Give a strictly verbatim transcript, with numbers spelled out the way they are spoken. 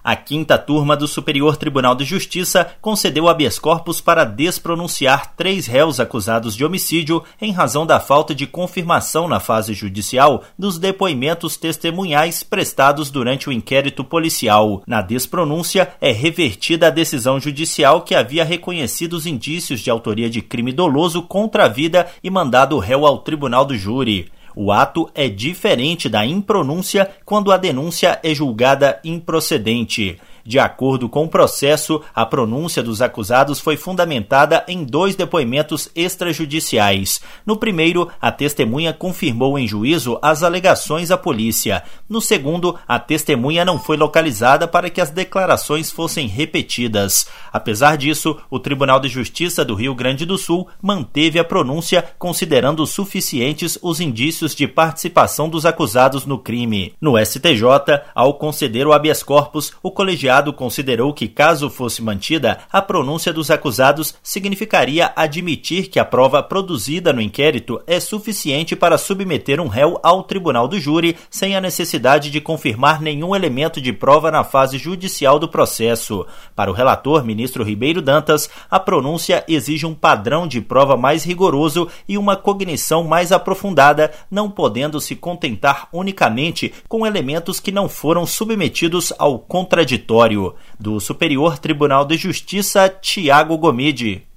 A quinta turma do Superior Tribunal de Justiça concedeu habeas corpus para despronunciar três réus acusados de homicídio em razão da falta de confirmação na fase judicial dos depoimentos testemunhais prestados durante o inquérito policial. Na despronúncia, é revertida a decisão judicial que havia reconhecido os indícios de autoria de crime doloso contra a vida e mandado o réu ao tribunal do júri. O ato é diferente da impronúncia quando a denúncia é julgada improcedente. De acordo com o processo, a pronúncia dos acusados foi fundamentada em dois depoimentos extrajudiciais. No primeiro, a testemunha confirmou em juízo as alegações à polícia. No segundo, a testemunha não foi localizada para que as declarações fossem repetidas. Apesar disso, o Tribunal de Justiça do Rio Grande do Sul manteve a pronúncia, considerando suficientes os indícios de participação dos acusados no crime. No S T J, ao conceder o habeas corpus, o colegiado considerou que, caso fosse mantida, a pronúncia dos acusados significaria admitir que a prova produzida no inquérito é suficiente para submeter um réu ao tribunal do júri sem a necessidade de confirmar nenhum elemento de prova na fase judicial do processo. Para o relator, ministro Ribeiro Dantas, a pronúncia exige um padrão de prova mais rigoroso e uma cognição mais aprofundada, não podendo se contentar unicamente com elementos que não foram submetidos ao contraditório. Do Superior Tribunal de Justiça, Tiago Gomide.